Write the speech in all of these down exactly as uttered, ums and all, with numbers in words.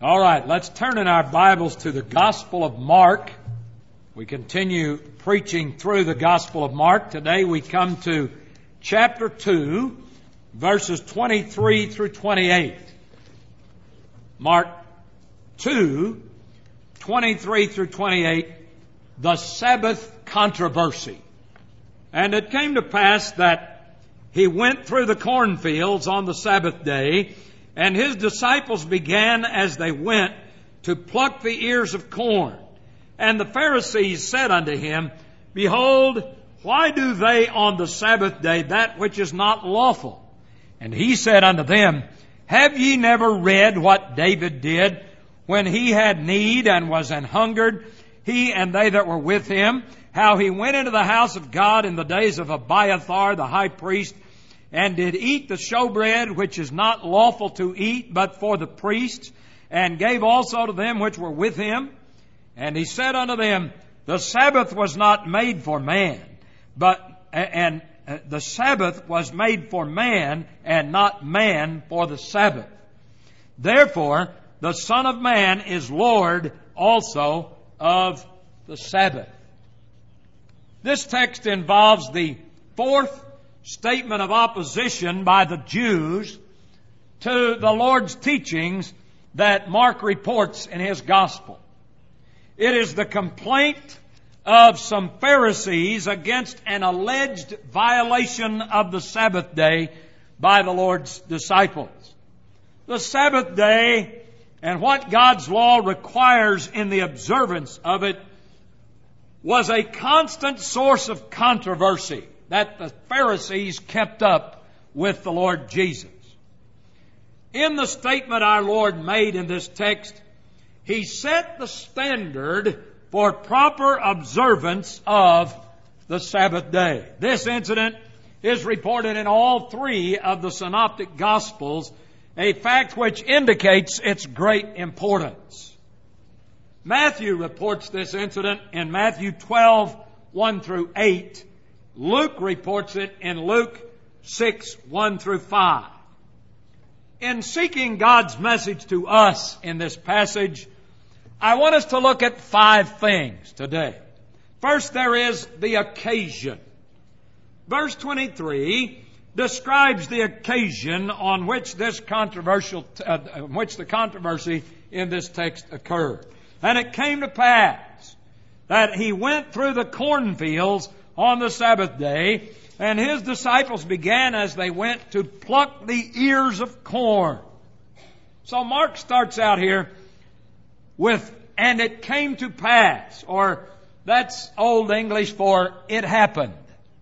All right, let's turn in our Bibles to the Gospel of Mark. We continue preaching through the Gospel of Mark. Today we come to chapter two, verses twenty-three through twenty-eight. Mark two, twenty-three through twenty-eight, the Sabbath controversy. And it came to pass that he went through the cornfields on the Sabbath day, and his disciples began as they went to pluck the ears of corn. And the Pharisees said unto him, Behold, why do they on the Sabbath day that which is not lawful? And he said unto them, Have ye never read what David did when he had need and was an hungered, he and they that were with him, how he went into the house of God in the days of Abiathar the high priest, and did eat the showbread which is not lawful to eat but for the priests, and gave also to them which were with him? And he said unto them, The Sabbath was not made for man, but and uh, the Sabbath was made for man, and not man for the Sabbath. Therefore, the Son of Man is Lord also of the Sabbath. This text involves the fourth statement of opposition by the Jews to the Lord's teachings that Mark reports in his gospel. It is the complaint of some Pharisees against an alleged violation of the Sabbath day by the Lord's disciples. The Sabbath day and what God's law requires in the observance of it was a constant source of controversy that the Pharisees kept up with the Lord Jesus. In the statement our Lord made in this text, He set the standard for proper observance of the Sabbath day. This incident is reported in all three of the Synoptic Gospels, a fact which indicates its great importance. Matthew reports this incident in Matthew twelve, one through eight. Luke reports it in Luke six, one through five. In seeking God's message to us in this passage, I want us to look at five things today. First, there is the occasion. Verse twenty-three describes the occasion on which this controversial, uh, which the controversy in this text occurred. And it came to pass that he went through the cornfields on the Sabbath day, and his disciples began as they went to pluck the ears of corn. So Mark starts out here with, and it came to pass, or that's Old English for it happened.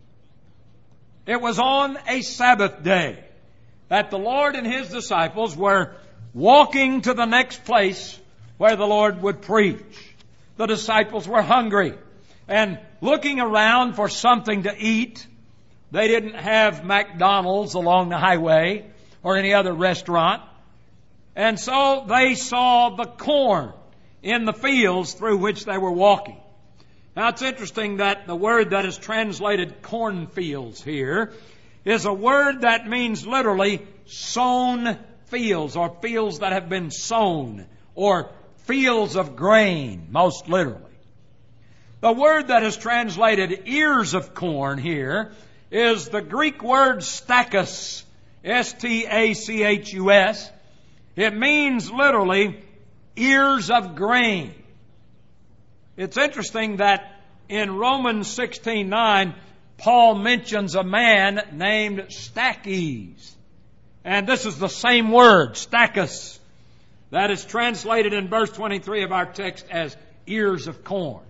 It was on a Sabbath day that the Lord and His disciples were walking to the next place where the Lord would preach. The disciples were hungry and looking around for something to eat. They didn't have McDonald's along the highway or any other restaurant. And so they saw the corn in the fields through which they were walking. Now it's interesting that the word that is translated cornfields here is a word that means literally sown fields, or fields that have been sown, or fields of grain, most literally. The word that is translated ears of corn here is the Greek word stachus, S T A C H U S. It means literally ears of grain. It's interesting that in Romans sixteen nine, Paul mentions a man named Stachys. And this is the same word, stachus, that is translated in verse twenty-three of our text as ears of corn.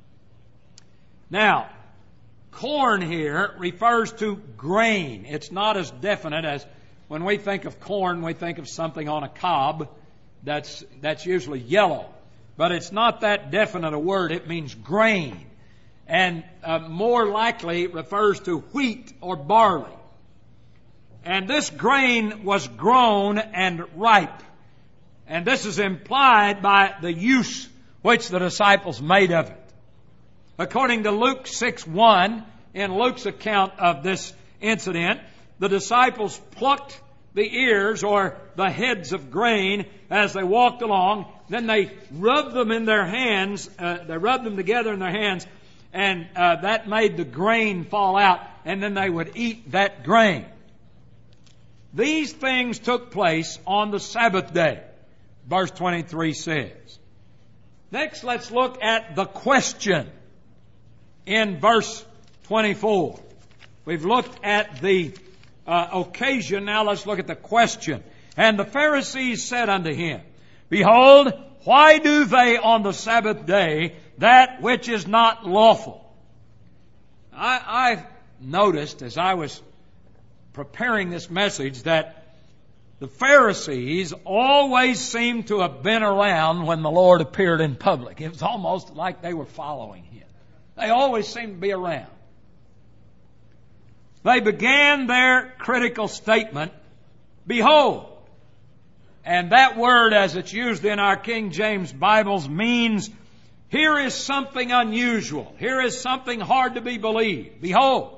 Now, corn here refers to grain. It's not as definite as when we think of corn, we think of something on a cob that's, that's usually yellow. But it's not that definite a word. It means grain. And uh, more likely refers to wheat or barley. And this grain was grown and ripe. And this is implied by the use which the disciples made of it. According to Luke six one, in Luke's account of this incident, the disciples plucked the ears or the heads of grain as they walked along. Then they rubbed them in their hands. Uh, they rubbed them together in their hands, and uh, that made the grain fall out, and then they would eat that grain. These things took place on the Sabbath day, verse twenty-three says. Next, let's look at the question in verse twenty-four. We've looked at the uh, occasion. Now let's look at the question. And the Pharisees said unto him, Behold, why do they on the Sabbath day that which is not lawful? I, I noticed as I was preparing this message that the Pharisees always seemed to have been around when the Lord appeared in public. It was almost like they were following Him. They always seemed to be around. They began their critical statement, Behold. And that word, as it's used in our King James Bibles, means here is something unusual. Here is something hard to be believed. Behold.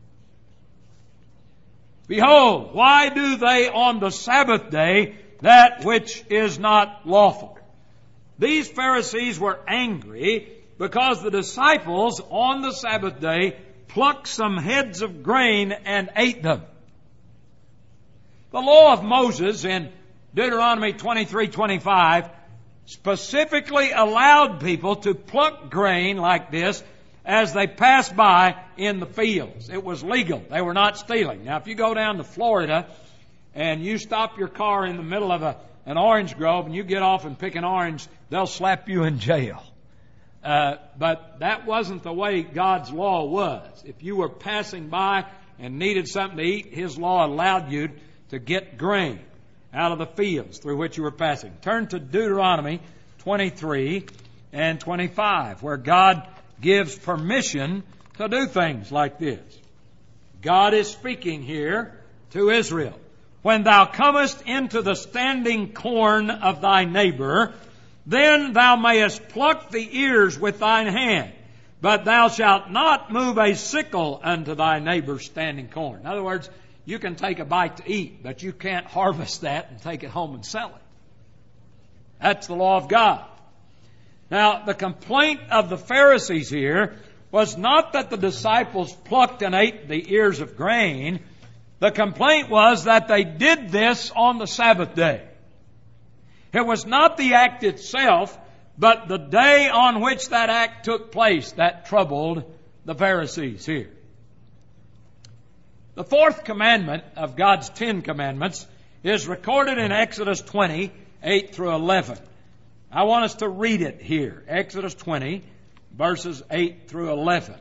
Behold, why do they on the Sabbath day that which is not lawful? These Pharisees were angry because the disciples on the Sabbath day plucked some heads of grain and ate them. The law of Moses in Deuteronomy twenty-three twenty-five specifically allowed people to pluck grain like this as they passed by in the fields. It was legal. They were not stealing. Now, if you go down to Florida and you stop your car in the middle of a, an orange grove and you get off and pick an orange, they'll slap you in jail. Uh, but that wasn't the way God's law was. If you were passing by and needed something to eat, His law allowed you to get grain out of the fields through which you were passing. Turn to Deuteronomy twenty-three and twenty-five, where God gives permission to do things like this. God is speaking here to Israel. When thou comest into the standing corn of thy neighbor, then thou mayest pluck the ears with thine hand, but thou shalt not move a sickle unto thy neighbor's standing corn. In other words, you can take a bite to eat, but you can't harvest that and take it home and sell it. That's the law of God. Now, the complaint of the Pharisees here was not that the disciples plucked and ate the ears of grain. The complaint was that they did this on the Sabbath day. It was not the act itself, but the day on which that act took place that troubled the Pharisees here. The fourth commandment of God's Ten Commandments is recorded in Exodus twenty, eight through eleven. I want us to read it here. Exodus twenty, verses eight through eleven.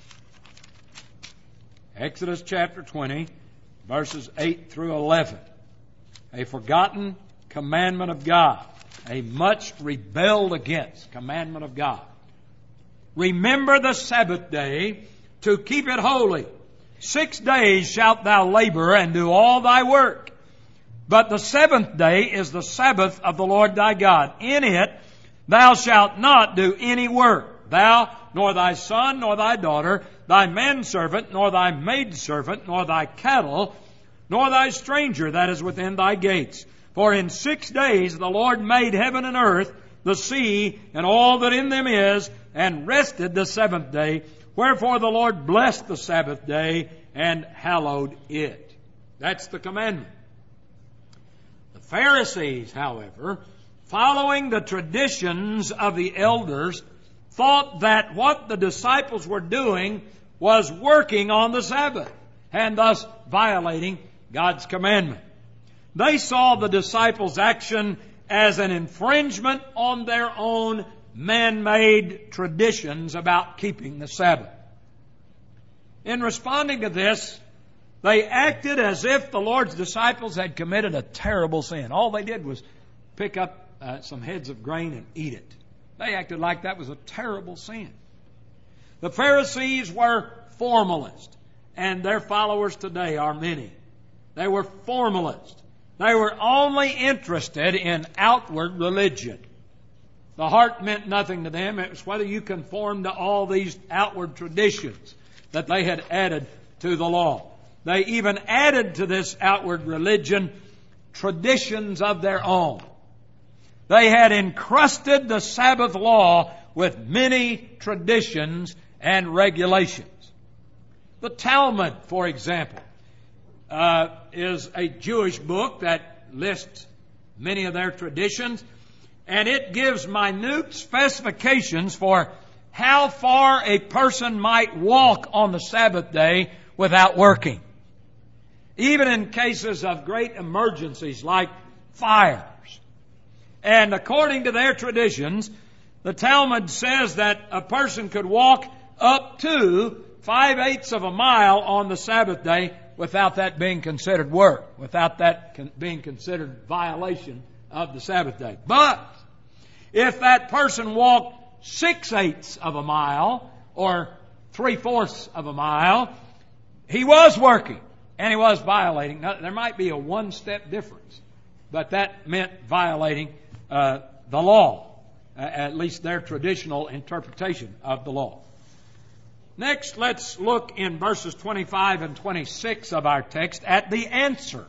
Exodus chapter twenty, verses eight through eleven. A forgotten commandment of God. A much rebelled against commandment of God. Remember the Sabbath day to keep it holy. Six days shalt thou labor and do all thy work. But the seventh day is the Sabbath of the Lord thy God. In it thou shalt not do any work, thou, nor thy son, nor thy daughter, thy manservant, nor thy maidservant, nor thy cattle, nor thy stranger that is within thy gates. For in six days the Lord made heaven and earth, the sea, and all that in them is, and rested the seventh day. Wherefore the Lord blessed the Sabbath day and hallowed it. That's the commandment. The Pharisees, however, following the traditions of the elders, thought that what the disciples were doing was working on the Sabbath, and thus violating God's commandment. They saw the disciples' action as an infringement on their own man-made traditions about keeping the Sabbath. In responding to this, they acted as if the Lord's disciples had committed a terrible sin. All they did was pick up uh, some heads of grain and eat it. They acted like that was a terrible sin. The Pharisees were formalists, and their followers today are many. They were formalists. They were only interested in outward religion. The heart meant nothing to them. It was whether you conformed to all these outward traditions that they had added to the law. They even added to this outward religion traditions of their own. They had encrusted the Sabbath law with many traditions and regulations. The Talmud, for example, uh, is a Jewish book that lists many of their traditions, and it gives minute specifications for how far a person might walk on the Sabbath day without working. Even in cases of great emergencies like fires. And according to their traditions, the Talmud says that a person could walk up to five-eighths of a mile on the Sabbath day without that being considered work, without that con- being considered violation of the Sabbath day. But if that person walked six-eighths of a mile or three-fourths of a mile, he was working and he was violating. Now, there might be a one-step difference, but that meant violating uh, the law, uh, at least their traditional interpretation of the law. Next, let's look in verses twenty-five and twenty-six of our text at the answer.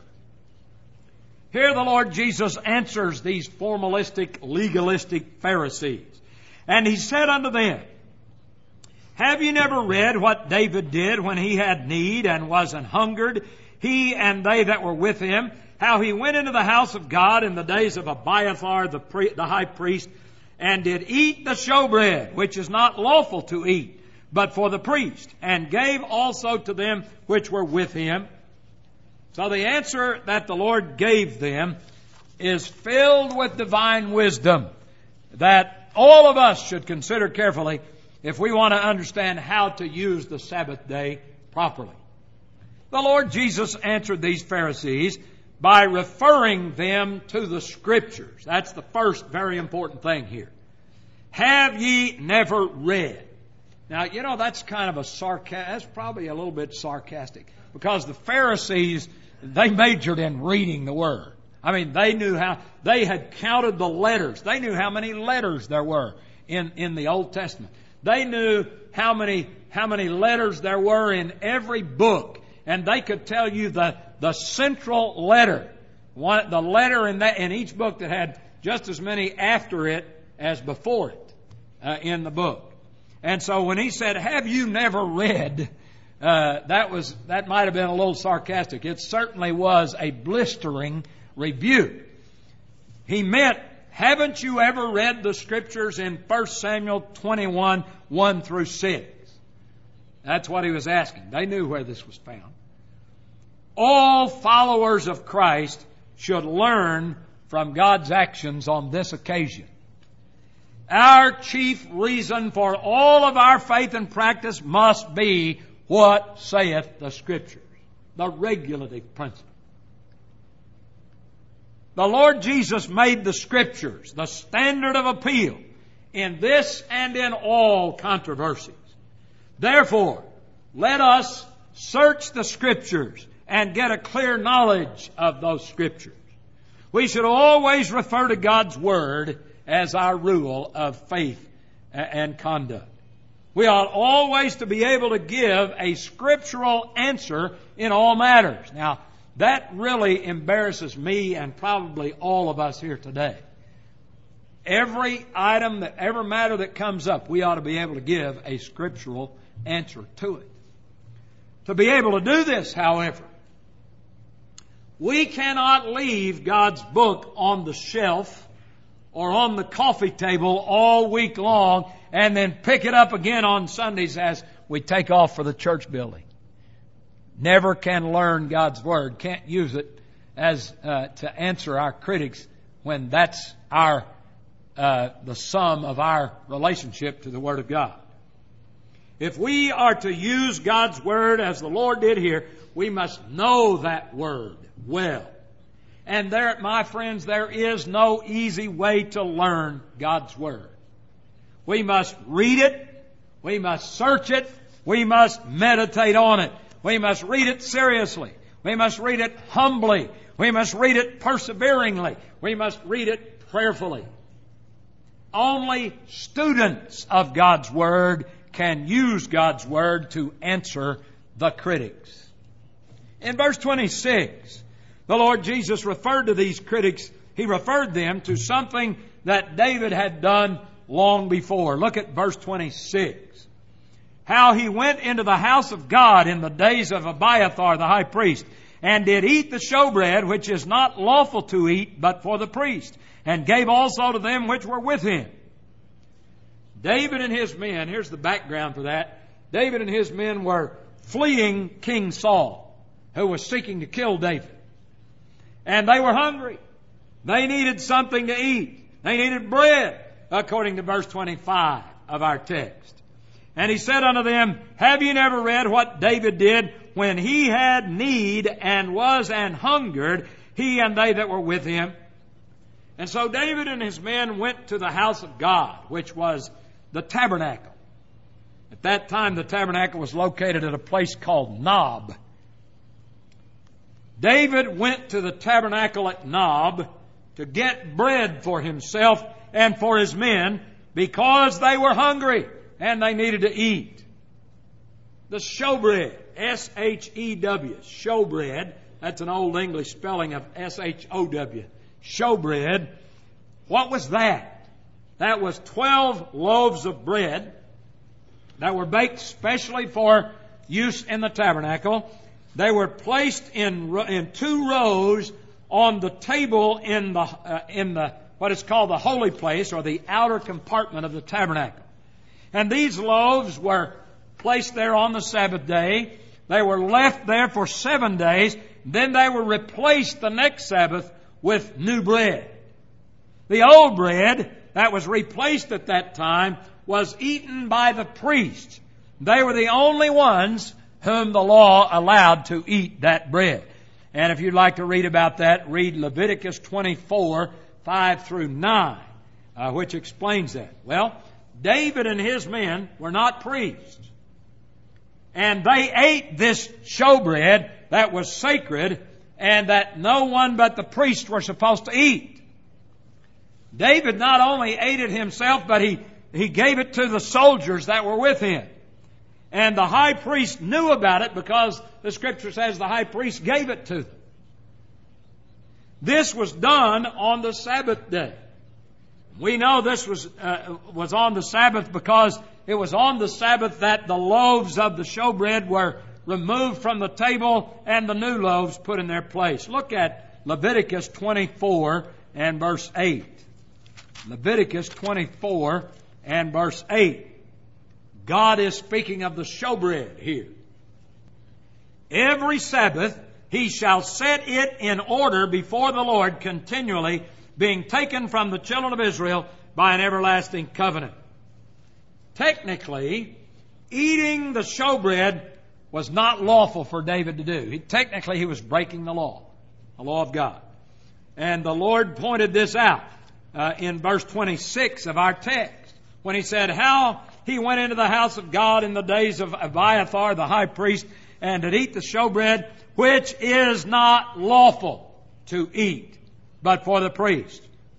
Here the Lord Jesus answers these formalistic, legalistic Pharisees. And He said unto them, Have ye never read what David did when he had need and was an hungered, he and they that were with him, how he went into the house of God in the days of Abiathar the, pri- the high priest, and did eat the showbread, which is not lawful to eat, but for the priest, and gave also to them which were with him. So the answer that the Lord gave them is filled with divine wisdom that all of us should consider carefully if we want to understand how to use the Sabbath day properly. The Lord Jesus answered these Pharisees by referring them to the Scriptures. That's the first very important thing here. Have ye never read? Now, you know, that's kind of a sarcastic, that's probably a little bit sarcastic, because the Pharisees, they majored in reading the Word. I mean, they knew how, they had counted the letters. They knew how many letters there were in, in the Old Testament. They knew how many, how many letters there were in every book. And they could tell you the, the central letter, one, the letter in that, in each book that had just as many after it as before it, uh, in the book. And so when He said, have you never read, uh, that was, that might have been a little sarcastic. It certainly was a blistering rebuke. He meant, haven't you ever read the Scriptures in First Samuel twenty-one, one through six? That's what He was asking. They knew where this was found. All followers of Christ should learn from God's actions on this occasion. Our chief reason for all of our faith and practice must be what saith the Scriptures, the regulative principle. The Lord Jesus made the Scriptures the standard of appeal in this and in all controversies. Therefore, let us search the Scriptures and get a clear knowledge of those Scriptures. We should always refer to God's Word as our rule of faith and conduct. We ought always to be able to give a scriptural answer in all matters. Now, that really embarrasses me and probably all of us here today. Every item, that every matter that comes up, we ought to be able to give a scriptural answer to it. To be able to do this, however, we cannot leave God's book on the shelf or on the coffee table all week long and then pick it up again on Sundays as we take off for the church building. Never can learn God's Word, can't use it as uh, to answer our critics when that's our uh, the sum of our relationship to the Word of God. If we are to use God's Word as the Lord did here, we must know that Word well. And there, my friends, there is no easy way to learn God's Word. We must read it. We must search it. We must meditate on it. We must read it seriously. We must read it humbly. We must read it perseveringly. We must read it prayerfully. Only students of God's Word can use God's Word to answer the critics. In verse twenty-six, the Lord Jesus referred to these critics. He referred them to something that David had done long before. Look at verse twenty-six. How he went into the house of God in the days of Abiathar the high priest, and did eat the showbread, which is not lawful to eat, but for the priest, and gave also to them which were with him. David and his men, here's the background for that. David and his men were fleeing King Saul, who was seeking to kill David. And they were hungry. They needed something to eat. They needed bread, according to verse twenty-five of our text. And he said unto them, Have ye never read what David did when he had need and was an hungered, he and they that were with him? And so David and his men went to the house of God, which was the tabernacle. At that time, the tabernacle was located at a place called Nob. David went to the tabernacle at Nob to get bread for himself and for his men because they were hungry and they needed to eat. The showbread, S H E W, showbread, that's an old English spelling of S H O W, showbread. What was that? That was twelve loaves of bread that were baked specially for use in the tabernacle. They were placed in in two rows on the table in the uh, in the what is called the holy place, or the outer compartment of the tabernacle. And these loaves were placed there on the Sabbath day. They were left there for seven days. Then they were replaced the next Sabbath with new bread. The old bread that was replaced at that time was eaten by the priests. They were the only ones whom the law allowed to eat that bread. And if you'd like to read about that, read Leviticus twenty-four, five through nine, uh, which explains that. Well, David and his men were not priests. And they ate this showbread that was sacred and that no one but the priests were supposed to eat. David not only ate it himself, but he, he gave it to the soldiers that were with him. And the high priest knew about it because the Scripture says the high priest gave it to them. This was done on the Sabbath day. We know this was uh, was on the Sabbath because it was on the Sabbath that the loaves of the showbread were removed from the table and the new loaves put in their place. Look at Leviticus twenty-four and verse eight. Leviticus twenty-four and verse eight. God is speaking of the showbread here. Every Sabbath he shall set it in order before the Lord continually, being taken from the children of Israel by an everlasting covenant. Technically, eating the showbread was not lawful for David to do. He, technically, he was breaking the law, the law of God. And the Lord pointed this out uh, in verse twenty-six of our text when he said, How he went into the house of God in the days of Abiathar the high priest, and did eat the showbread, which is not lawful to eat, but for the priest.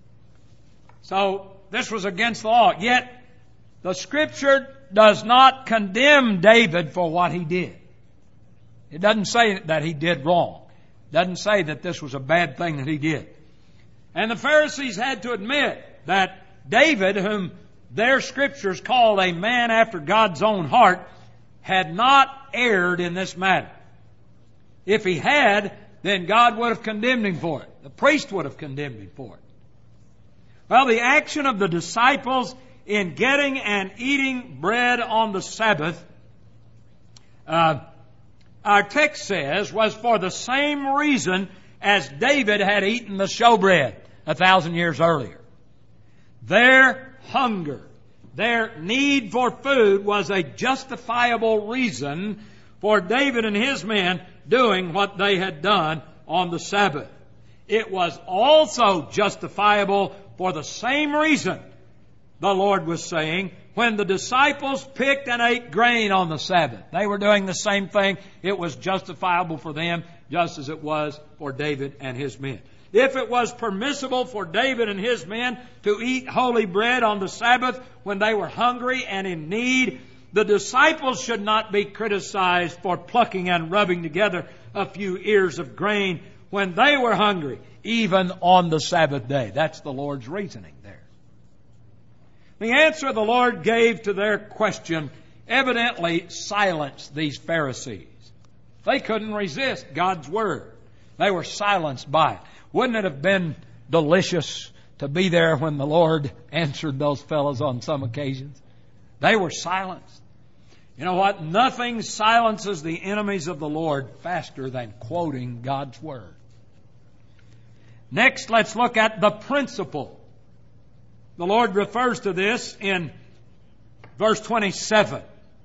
So this was against the law. Yet the Scripture does not condemn David for what he did. It doesn't say that he did wrong. It doesn't say that this was a bad thing that he did. And the Pharisees had to admit that David, whom their Scriptures called a man after God's own heart, had not erred in this matter. If he had, then God would have condemned him for it. The priest would have condemned him for it. Well, the action of the disciples in getting and eating bread on the Sabbath, uh, our text says, was for the same reason as David had eaten the showbread a thousand years earlier. Their hunger, their need for food was a justifiable reason for David and his men doing what they had done on the Sabbath. It was also justifiable for the same reason, the Lord was saying, when the disciples picked and ate grain on the Sabbath. They were doing the same thing. It was justifiable for them just as it was for David and his men. If it was permissible for David and his men to eat holy bread on the Sabbath when they were hungry and in need, the disciples should not be criticized for plucking and rubbing together a few ears of grain when they were hungry, even on the Sabbath day. That's the Lord's reasoning there. The answer the Lord gave to their question evidently silenced these Pharisees. They couldn't resist God's Word. They were silenced by it. Wouldn't it have been delicious to be there when the Lord answered those fellows on some occasions? They were silenced. You know what? Nothing silences the enemies of the Lord faster than quoting God's Word. Next, let's look at the principle. The Lord refers to this in verse twenty-seven.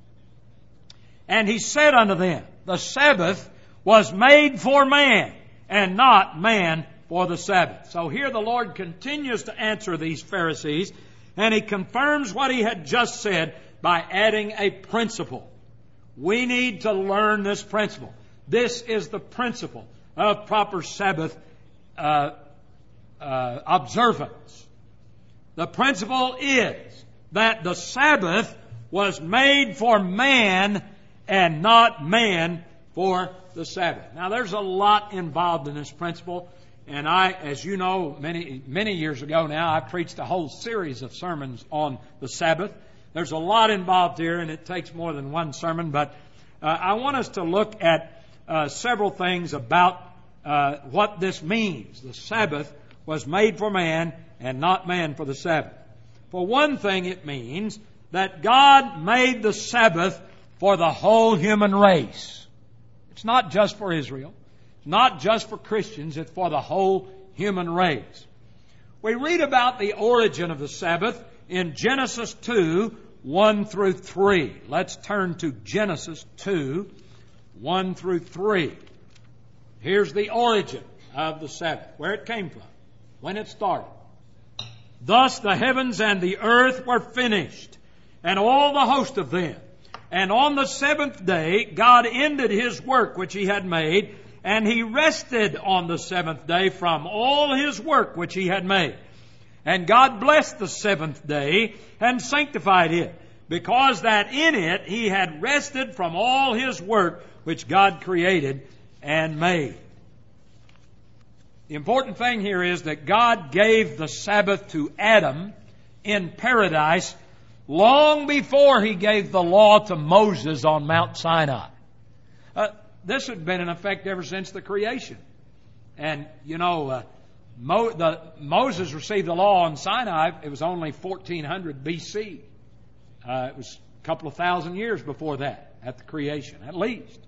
And He said unto them, the Sabbath was made for man, and not man for the Sabbath. So here the Lord continues to answer these Pharisees, and He confirms what He had just said by adding a principle. We need to learn this principle. This is the principle of proper Sabbath uh, uh, observance. The principle is that the Sabbath was made for man and not man for the Sabbath. Now, there's a lot involved in this principle, and I, as you know, many many years ago now, I preached a whole series of sermons on the Sabbath. There's a lot involved here, and it takes more than one sermon, but uh, I want us to look at uh, several things about uh, what this means. The Sabbath was made for man and not man for the Sabbath. For one thing, it means that God made the Sabbath for the whole human race. It's not just for Israel. It's not just for Christians. It's for the whole human race. We read about the origin of the Sabbath in Genesis two, one through three. Let's turn to Genesis two, one through three. Here's the origin of the Sabbath, where it came from, when it started. Thus the heavens and the earth were finished, and all the host of them. And on the seventh day God ended His work which He had made, and He rested on the seventh day from all His work which He had made. And God blessed the seventh day and sanctified it, because that in it He had rested from all His work which God created and made. The important thing here is that God gave the Sabbath to Adam in paradise long before He gave the law to Moses on Mount Sinai. Uh, this had been in effect ever since the creation. And, you know, uh, Mo- the, Moses received the law on Sinai. It was only fourteen hundred B C. Uh, it was a couple of thousand years before that, at the creation, at least.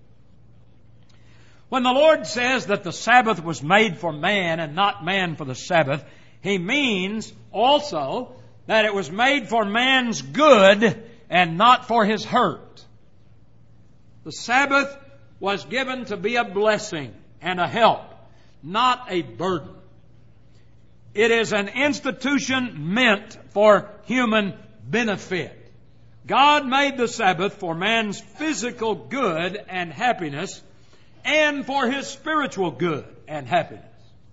When the Lord says that the Sabbath was made for man and not man for the Sabbath, He means also that it was made for man's good and not for his hurt. The Sabbath was given to be a blessing and a help, not a burden. It is an institution meant for human benefit. God made the Sabbath for man's physical good and happiness, and for his spiritual good and happiness.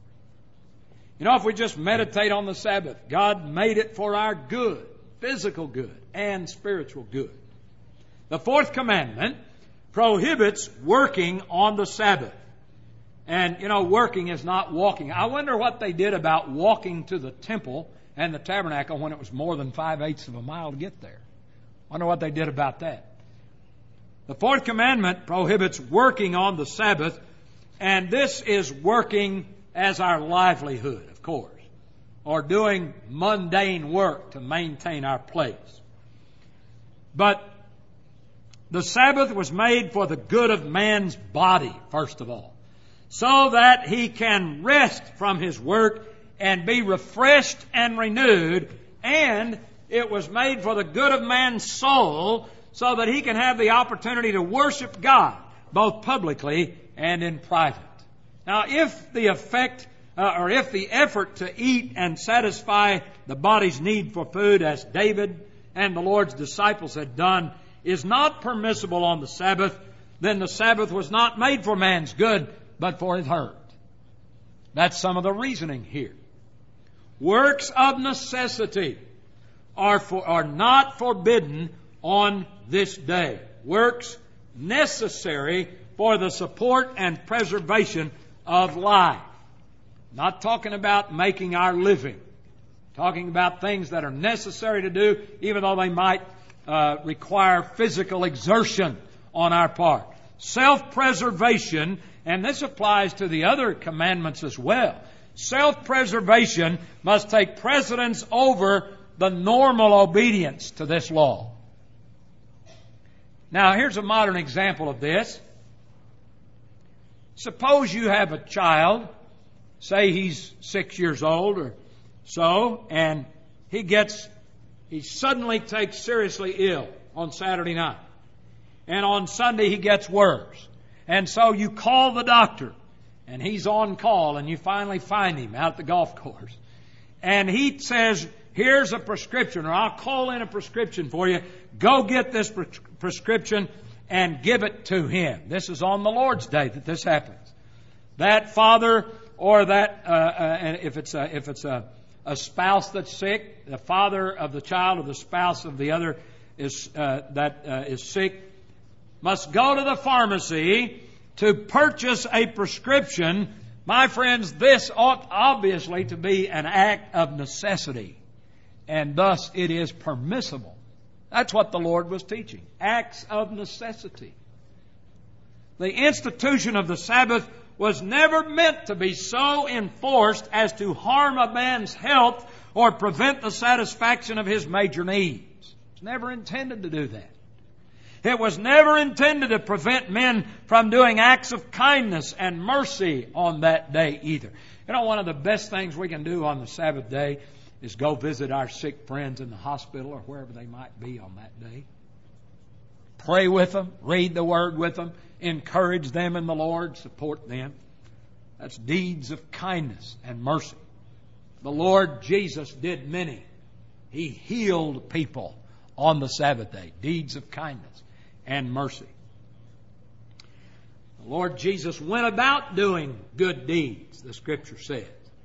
You know, if we just meditate on the Sabbath, God made it for our good, physical good and spiritual good. The fourth commandment prohibits working on the Sabbath. And, you know, working is not walking. I wonder what they did about walking to the temple and the tabernacle when it was more than five-eighths of a mile to get there. I wonder what they did about that. The fourth commandment prohibits working on the Sabbath, and this is working as our livelihood, of course, or doing mundane work to maintain our place. But the Sabbath was made for the good of man's body, first of all, so that he can rest from his work and be refreshed and renewed, and it was made for the good of man's soul, so that he can have the opportunity to worship God, both publicly and in private. Now, if the effect, uh, or if the effort to eat and satisfy the body's need for food, as David and the Lord's disciples had done, is not permissible on the Sabbath, then the Sabbath was not made for man's good, but for his hurt. That's some of the reasoning here. Works of necessity are for, are not forbidden on this day. Works necessary for the support and preservation of life. Not talking about making our living. Talking about things that are necessary to do, even though they might uh, require physical exertion on our part. Self-preservation, and this applies to the other commandments as well. Self-preservation must take precedence over the normal obedience to this law. Now, here's a modern example of this. Suppose you have a child, say he's six years old or so, and he gets, he suddenly takes seriously ill on Saturday night. And on Sunday he gets worse. And so you call the doctor, and he's on call, and you finally find him out at the golf course. And he says, here's a prescription, or I'll call in a prescription for you. Go get this pre- prescription and give it to him. This is on the Lord's Day that this happens. That father, or that, uh, uh, if it's a, if it's a, a spouse that's sick, the father of the child or the spouse of the other is uh, that uh, is sick, must go to the pharmacy to purchase a prescription. My friends, this ought obviously to be an act of necessity, and thus it is permissible. That's what the Lord was teaching. Acts of necessity. The institution of the Sabbath was never meant to be so enforced as to harm a man's health or prevent the satisfaction of his major needs. It's never intended to do that. It was never intended to prevent men from doing acts of kindness and mercy on that day either. You know, one of the best things we can do on the Sabbath day is go visit our sick friends in the hospital or wherever they might be on that day. Pray with them, read the Word with them, encourage them in the Lord, support them. That's deeds of kindness and mercy. The Lord Jesus did many. He healed people on the Sabbath day. Deeds of kindness and mercy. The Lord Jesus went about doing good deeds, the Scripture says.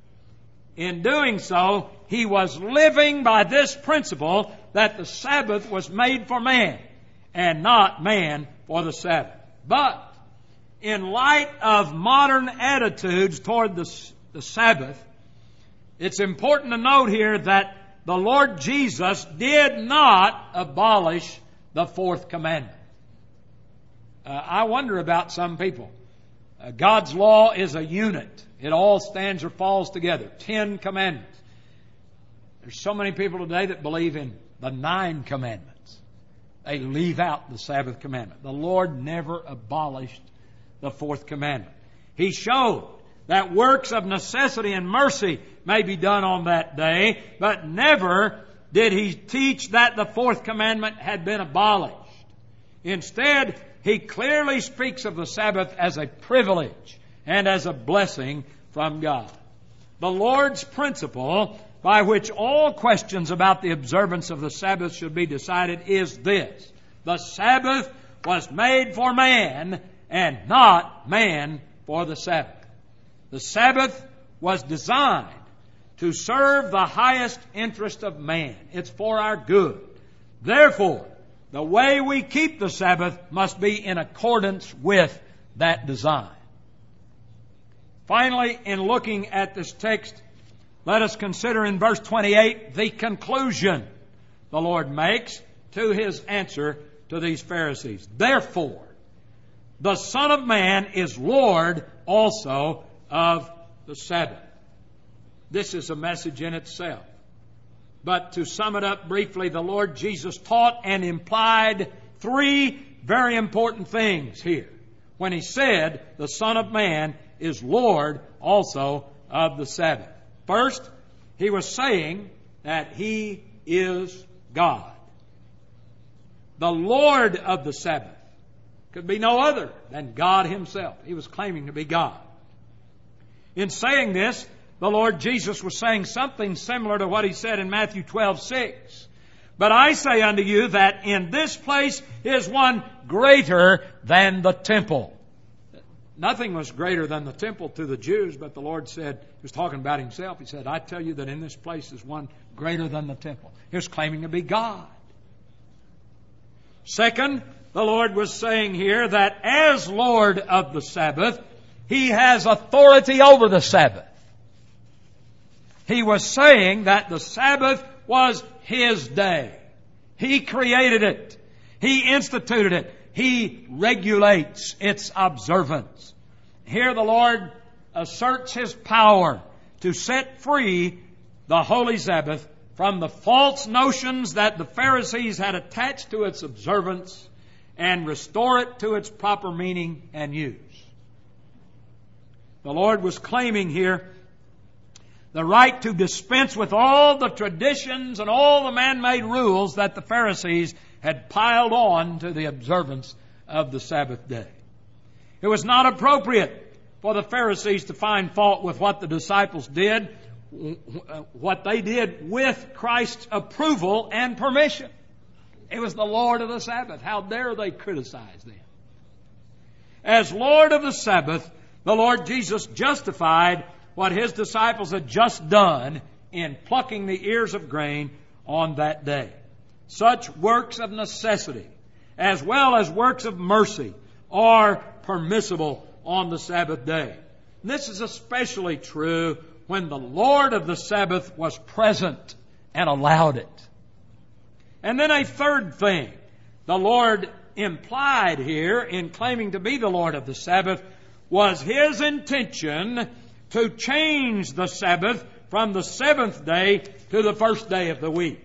In doing so, He was living by this principle that the Sabbath was made for man and not man for the Sabbath. But in light of modern attitudes toward the, the Sabbath, it's important to note here that the Lord Jesus did not abolish the fourth commandment. Uh, I wonder about some people. Uh, God's law is a unit. It all stands or falls together. Ten commandments. There's so many people today that believe in the nine commandments. They leave out the Sabbath commandment. The Lord never abolished the fourth commandment. He showed that works of necessity and mercy may be done on that day, but never did He teach that the fourth commandment had been abolished. Instead, He clearly speaks of the Sabbath as a privilege and as a blessing from God. The Lord's principle by which all questions about the observance of the Sabbath should be decided is this: the Sabbath was made for man and not man for the Sabbath. The Sabbath was designed to serve the highest interest of man. It's for our good. Therefore, the way we keep the Sabbath must be in accordance with that design. Finally, in looking at this text, let us consider in verse twenty-eight the conclusion the Lord makes to His answer to these Pharisees. Therefore, the Son of Man is Lord also of the Sabbath. This is a message in itself. But to sum it up briefly, the Lord Jesus taught and implied three very important things here when He said the Son of Man is Lord also of the Sabbath. First, He was saying that He is God. The Lord of the Sabbath could be no other than God Himself. He was claiming to be God. In saying this, the Lord Jesus was saying something similar to what He said in Matthew twelve six. But I say unto you that in this place is one greater than the temple. Nothing was greater than the temple to the Jews, but the Lord said, He was talking about Himself. He said, I tell you that in this place is one greater than the temple. He was claiming to be God. Second, the Lord was saying here that as Lord of the Sabbath, He has authority over the Sabbath. He was saying that the Sabbath was His day. He created it. He instituted it. He regulates its observance. Here the Lord asserts His power to set free the holy Sabbath from the false notions that the Pharisees had attached to its observance and restore it to its proper meaning and use. The Lord was claiming here the right to dispense with all the traditions and all the man-made rules that the Pharisees had piled on to the observance of the Sabbath day. It was not appropriate for the Pharisees to find fault with what the disciples did, what they did with Christ's approval and permission. It was the Lord of the Sabbath. How dare they criticize them? As Lord of the Sabbath, the Lord Jesus justified what His disciples had just done in plucking the ears of grain on that day. Such works of necessity, as well as works of mercy, are permissible on the Sabbath day. This is especially true when the Lord of the Sabbath was present and allowed it. And then a third thing the Lord implied here in claiming to be the Lord of the Sabbath was His intention to change the Sabbath from the seventh day to the first day of the week.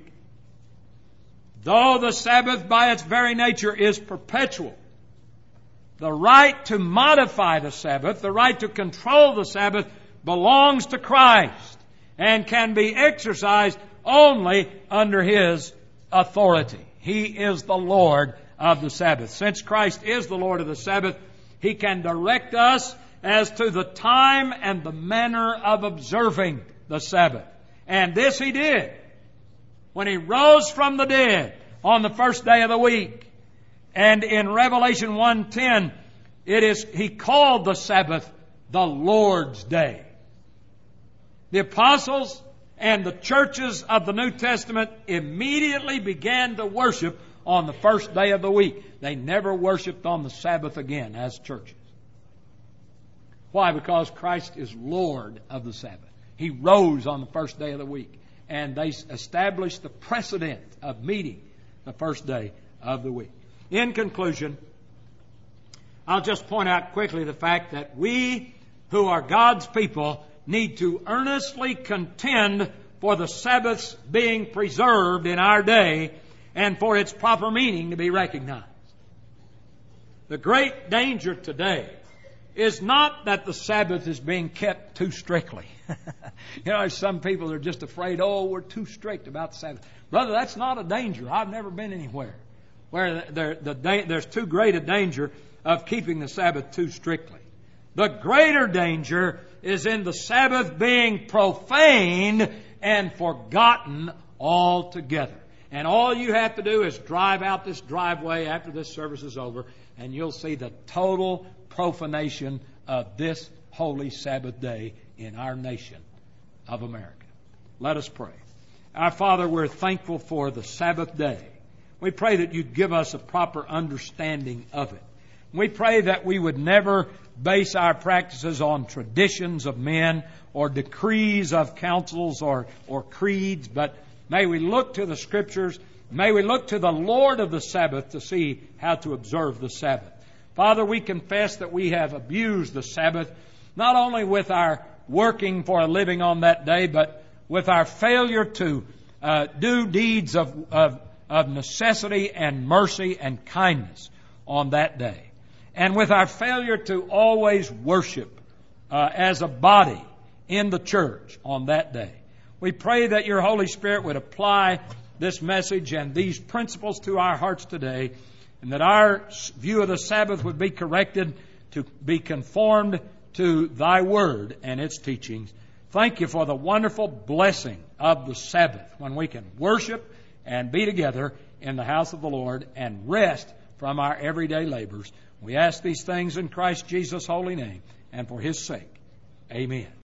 Though the Sabbath by its very nature is perpetual, the right to modify the Sabbath, the right to control the Sabbath, belongs to Christ and can be exercised only under His authority. He is the Lord of the Sabbath. Since Christ is the Lord of the Sabbath, He can direct us as to the time and the manner of observing the Sabbath. And this He did when He rose from the dead on the first day of the week. And in Revelation one ten, it is He called the Sabbath the Lord's Day. The apostles and the churches of the New Testament immediately began to worship on the first day of the week. They never worshiped on the Sabbath again as churches. Why? Because Christ is Lord of the Sabbath. He rose on the first day of the week. And they established the precedent of meeting the first day of the week. In conclusion, I'll just point out quickly the fact that we who are God's people need to earnestly contend for the Sabbath's being preserved in our day and for its proper meaning to be recognized. The great danger today is not that the Sabbath is being kept too strictly. You know, some people are just afraid, oh, we're too strict about the Sabbath. Brother, that's not a danger. I've never been anywhere where there, the, there's too great a danger of keeping the Sabbath too strictly. The greater danger is in the Sabbath being profaned and forgotten altogether. And all you have to do is drive out this driveway after this service is over, and you'll see the total profanation of this holy Sabbath day in our nation of America. Let us pray. Our Father, we're thankful for the Sabbath day. We pray that you'd give us a proper understanding of it. We pray that we would never base our practices on traditions of men or decrees of councils or, or creeds, but may we look to the Scriptures. May we look to the Lord of the Sabbath to see how to observe the Sabbath. Father, we confess that we have abused the Sabbath, not only with our working for a living on that day, but with our failure to uh, do deeds of, of, of necessity and mercy and kindness on that day. And with our failure to always worship uh, as a body in the church on that day. We pray that your Holy Spirit would apply this message and these principles to our hearts today, and that our view of the Sabbath would be corrected to be conformed to thy word and its teachings. Thank you for the wonderful blessing of the Sabbath when we can worship and be together in the house of the Lord and rest from our everyday labors. We ask these things in Christ Jesus' holy name and for His sake. Amen.